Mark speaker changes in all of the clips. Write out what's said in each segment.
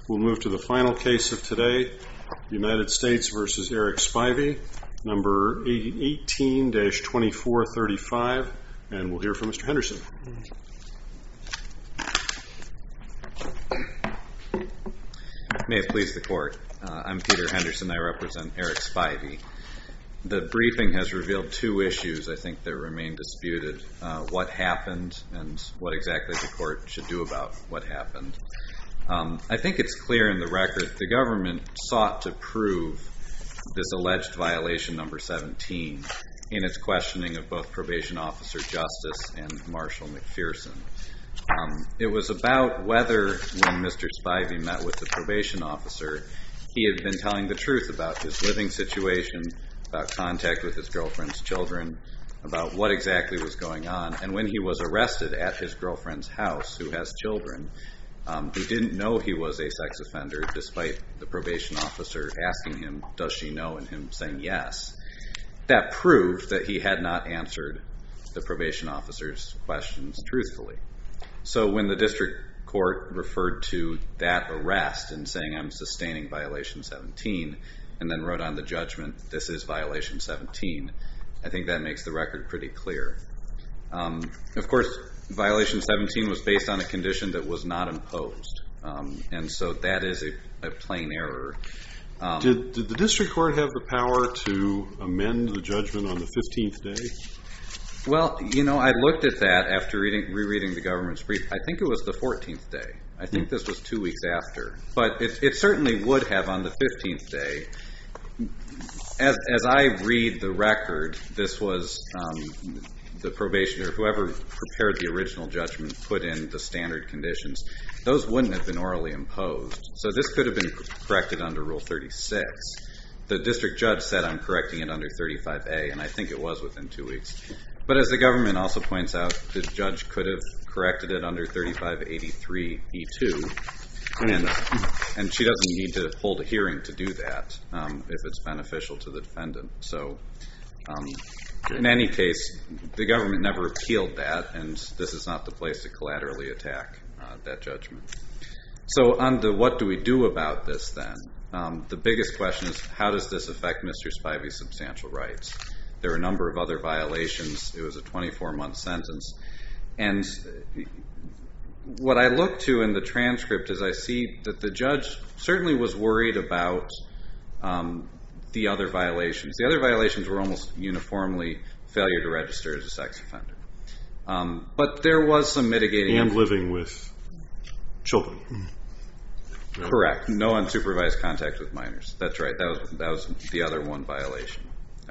Speaker 1: We'll move to the final case of today, United States v. Eric Spivey, number 18-2435, and we'll hear from Mr. Henderson.
Speaker 2: May it please the Court. I'm Peter Henderson. I represent Eric Spivey. The briefing has revealed two issues, I think, that remain disputed. What happened and what exactly the Court should do about what happened. I think it's clear in the record the government sought to prove this alleged violation number 17 in its questioning of both Probation Officer Justice and Marshal McPherson. It was about whether, when Mr. Spivey met with the probation officer, he had been telling the truth about his living situation, about contact with his girlfriend's children, about what exactly was going on. And when he was arrested at his girlfriend's house, who has children, he didn't know he was a sex offender, despite the probation officer asking him, does she know, and him saying yes. That proved that he had not answered the probation officer's questions truthfully. So when the district court referred to that arrest and saying, I'm sustaining violation 17, and then wrote on the judgment, this is violation 17, I think that makes the record pretty clear. Of course, violation 17 was based on a condition that was not imposed, and so that is a plain error.
Speaker 1: Did the district court have the power to amend the judgment on the 15th day?
Speaker 2: Well, I looked at that after rereading the government's brief. I think it was the 14th day. I think this was 2 weeks after. But it certainly would have on the 15th day. As I read the record, this was the probationer, whoever prepared the original judgment, put in the standard conditions. Those wouldn't have been orally imposed. So this could have been corrected under Rule 36. The district judge said, I'm correcting it under 35A, and I think it was within 2 weeks. But as the government also points out, the judge could have corrected it under 3583E2, and she doesn't need to hold a hearing to do that if it's beneficial to the defendant. So in any case, the government never appealed that, and this is not the place to collaterally attack that judgment. So on the what do we do about this then, the biggest question is, how does this affect Mr. Spivey's substantial rights? There were a number of other violations. It was a 24-month sentence. And what I look to in the transcript is I see that the judge certainly was worried about the other violations. The other violations were almost uniformly failure to register as a sex offender. But there was some mitigating...
Speaker 1: And living with children.
Speaker 2: Correct. No unsupervised contact with minors. That's right. That was the other one violation.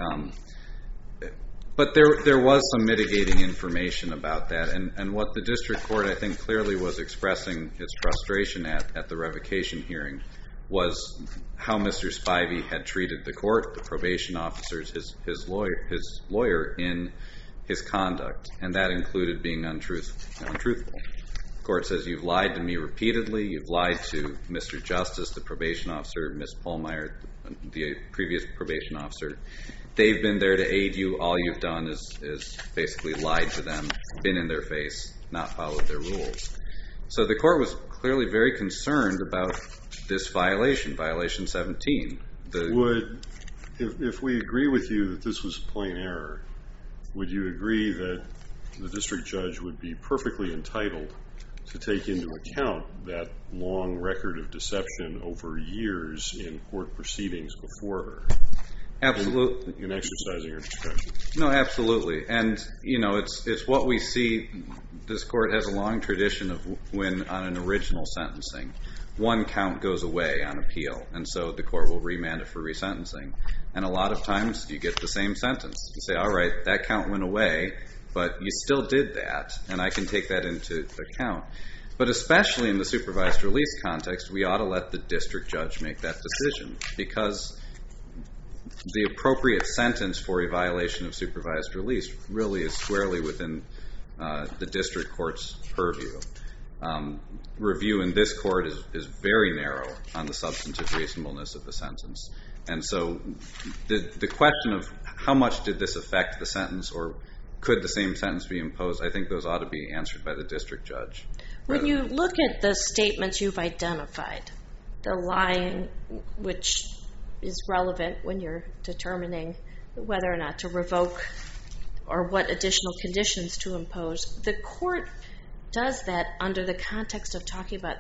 Speaker 2: But there was some mitigating information about that, and what the district court, I think, clearly was expressing its frustration at the revocation hearing was how Mr. Spivey had treated the court, the probation officers, his lawyer in his conduct, and that included being untruthful. The court says, you've lied to me repeatedly, you've lied to Mr. Justice, the probation officer, Ms. Pallmeyer, the previous probation officer. They've been there to aid you. All you've done is basically lied to them, been in their face, not followed their rules. So the court was clearly very concerned about this violation, violation 17.
Speaker 1: If we agree with you that this was plain error, would you agree that the district judge would be perfectly entitled to take into account that long record of deception over years in court proceedings before her?
Speaker 2: Absolutely.
Speaker 1: In exercising her discretion.
Speaker 2: No, absolutely. And, it's what we see. This court has a long tradition of when on an original sentencing, one count goes away on appeal, and so the court will remand it for resentencing. And a lot of times you get the same sentence. You say, all right, that count went away, but you still did that, and I can take that into account. But especially in the supervised release context, we ought to let the district judge make that decision, because the appropriate sentence for a violation of supervised release really is squarely within the district court's purview. Review in this court is very narrow on the substantive reasonableness of the sentence. And so the question of how much did this affect the sentence, or could the same sentence be imposed, I think those ought to be answered by the district judge.
Speaker 3: When you look at the statements you've identified, the lying, which is relevant when you're determining whether or not to revoke or what additional conditions to impose, the court does that under the context of talking about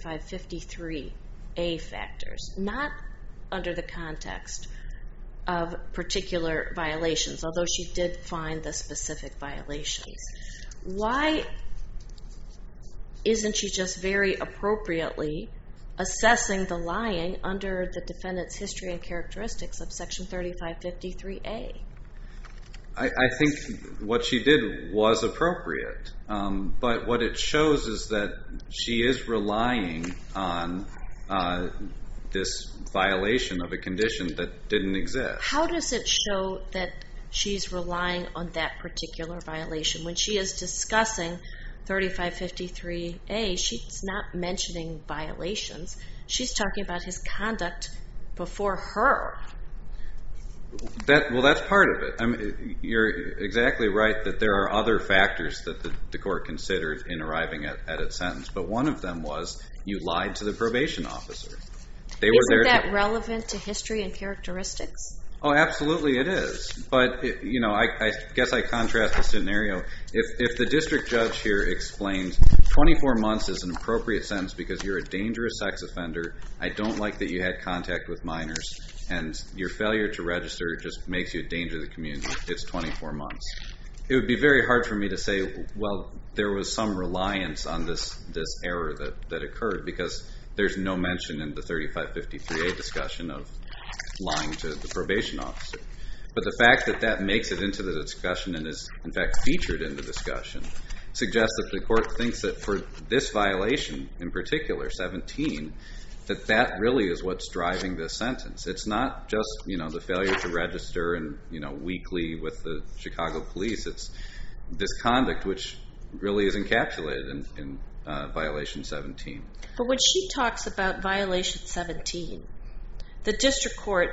Speaker 3: 3553A factors, not under the context of particular violations, although she did find the specific violations. Why isn't she just very appropriately assessing the lying under the defendant's history and characteristics of Section 3553A?
Speaker 2: I think what she did was appropriate, but what it shows is that she is relying on this violation of a condition that didn't exist.
Speaker 3: How does it show that she's relying on that particular violation? When she is discussing 3553A, she's not mentioning violations. She's talking about his conduct before her.
Speaker 2: That's part of it. I mean, you're exactly right that there are other factors that the court considered in arriving at its sentence, but one of them was you lied to the probation officer.
Speaker 3: Isn't that relevant to history and characteristics?
Speaker 2: Oh, absolutely it is. But, I guess I contrast the scenario. If the district judge here explains 24 months is an appropriate sentence because you're a dangerous sex offender, I don't like that you had contact with minors, and your failure to register just makes you a danger to the community, it's 24 months. It would be very hard for me to say, well, there was some reliance on this error that occurred because there's no mention in the 3553A discussion of lying to the probation officer. But the fact that makes it into the discussion and is, in fact, featured in the discussion suggests that the court thinks that for this violation, in particular, 17, that really is what's driving this sentence. It's not just, the failure to register and, weekly with the Chicago police. It's this conduct which really is encapsulated in violation 17.
Speaker 3: But when she talks about violation 17, the district court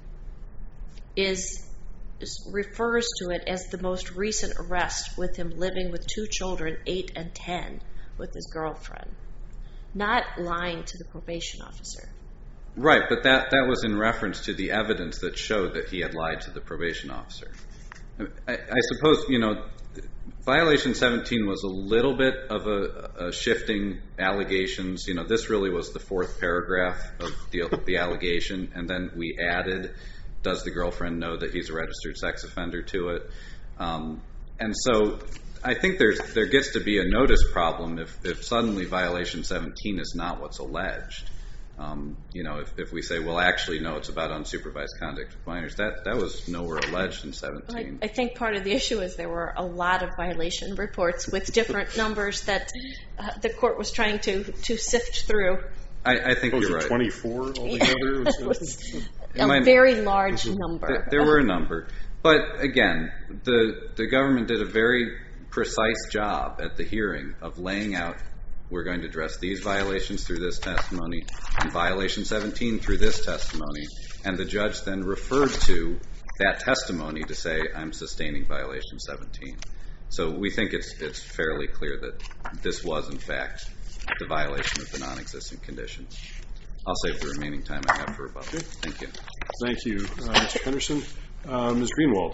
Speaker 3: refers to it as the most recent arrest with him living with 2 children, 8 and 10, with his girlfriend, not lying to the probation officer.
Speaker 2: Right, but that was in reference to the evidence that showed that he had lied to the probation officer. I suppose, violation 17 was a little bit of a shifting allegations. This really was the 4th paragraph of the allegation, and then we added, does the girlfriend know that he's a registered sex offender to it? And so I think there gets to be a notice problem if suddenly violation 17 is not what's alleged. If we say, well, actually, no, it's about unsupervised conduct with minors, that was nowhere alleged in 17.
Speaker 3: I think part of the issue is there were a lot of violation reports with different numbers that the court was trying to sift through.
Speaker 2: I think you're right.
Speaker 1: 24 altogether?
Speaker 3: It was a very large number.
Speaker 2: There were a number. But again, the government did a very precise job at the hearing of laying out, we're going to address these violations through this testimony, and violation 17 through this testimony. And the judge then referred to that testimony to say, I'm sustaining violation 17. So we think it's fairly clear that this was, in fact, the violation of the non-existent condition. I'll save the remaining time I have for rebuttal. Thank you.
Speaker 1: Thank you, Mr. Henderson. Ms. Greenwald.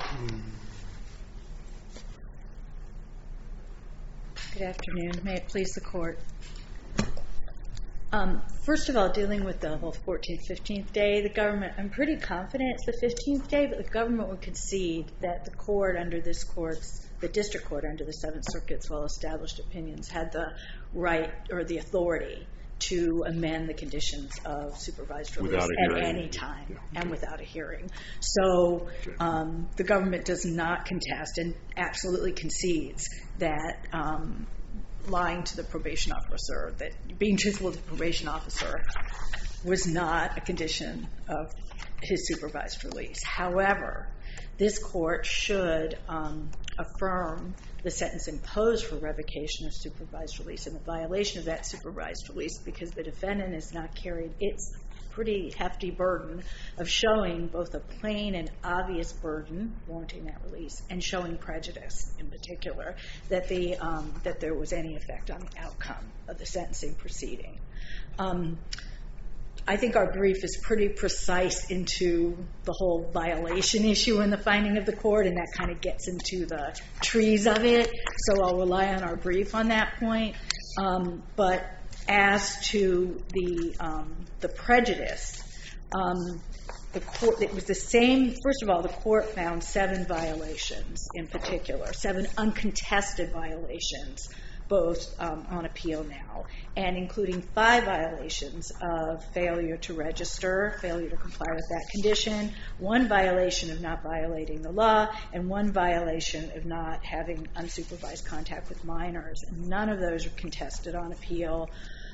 Speaker 4: Good afternoon. May it please the court. First of all, dealing with the whole 14th, 15th day, the government, I'm pretty confident it's the 15th day, but the government would concede that the court under this court's, the district court under the Seventh Circuit's well-established opinions had the right or the authority to amend the conditions of supervised release at any time and without a hearing. So the government does not contest and absolutely concedes that lying to the probation officer, that being truthful to the probation officer was not a condition of his supervised release. However, this court should affirm the sentence imposed for revocation of supervised release and the violation of that supervised release because the defendant has not carried its pretty hefty burden of showing both a plain and obvious burden warranting that release and showing prejudice in particular that there was any effect on the outcome of the sentencing proceeding. I think our brief is pretty precise into the whole violation issue in the finding of the court, and that kind of gets into the trees of it. So I'll rely on our brief on that point. But as to the prejudice, the court, it was the same. First of all, the court found 7 violations in particular, 7 uncontested violations, both on appeal now, and including 5 violations of failure to register, failure to comply with that condition, 1 violation of not violating the law, and 1 violation of not having unsupervised contact with minors. None of those are contested on appeal.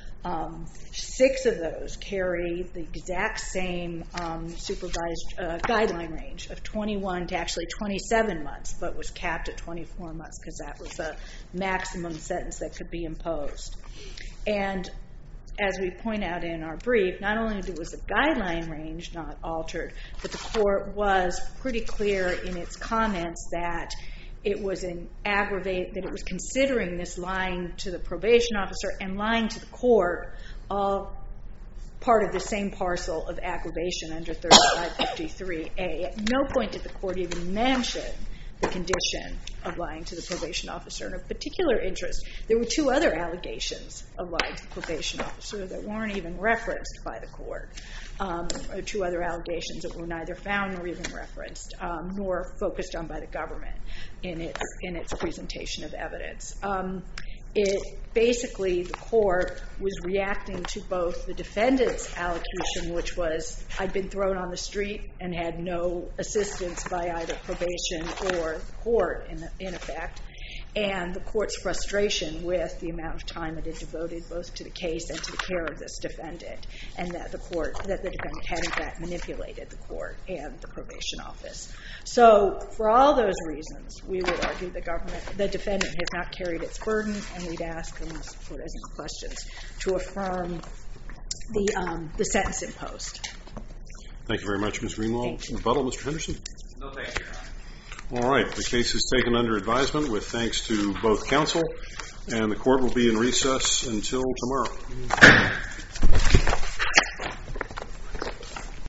Speaker 4: 6 of those carry the exact same supervised guideline range of 21 to actually 27 months, but was capped at 24 months because that was the maximum sentence that could be imposed. And as we point out in our brief, not only was the guideline range not altered, but the court was pretty clear in its comments that it was that it was considering this lying to the probation officer and lying to the court all part of the same parcel of aggravation under 3553A. At no point did the court even mention the condition of lying to the probation officer. And of particular interest, there were 2 other allegations of lying to the probation officer that weren't even referenced by the court. 2 other allegations that were neither found nor even referenced, nor focused on by the government in its presentation of evidence. Basically, the court was reacting to both the defendant's allocution, which was, I'd been thrown on the street and had no assistance by either probation or court, in effect, and the court's frustration with the amount of time it had devoted both to the case and to the care of this defendant, and that the defendant had in fact manipulated the court and the probation office. So for all those reasons, we would argue the defendant has not carried its burden, and we'd ask, unless the court has any questions, to affirm the sentence imposed.
Speaker 1: Thank you very much, Ms. Greenwald. Rebuttal, Mr. Henderson?
Speaker 2: No, thank you, Your Honor.
Speaker 1: All right. The case is taken under advisement with thanks to both counsel, and the court will be in recess until tomorrow.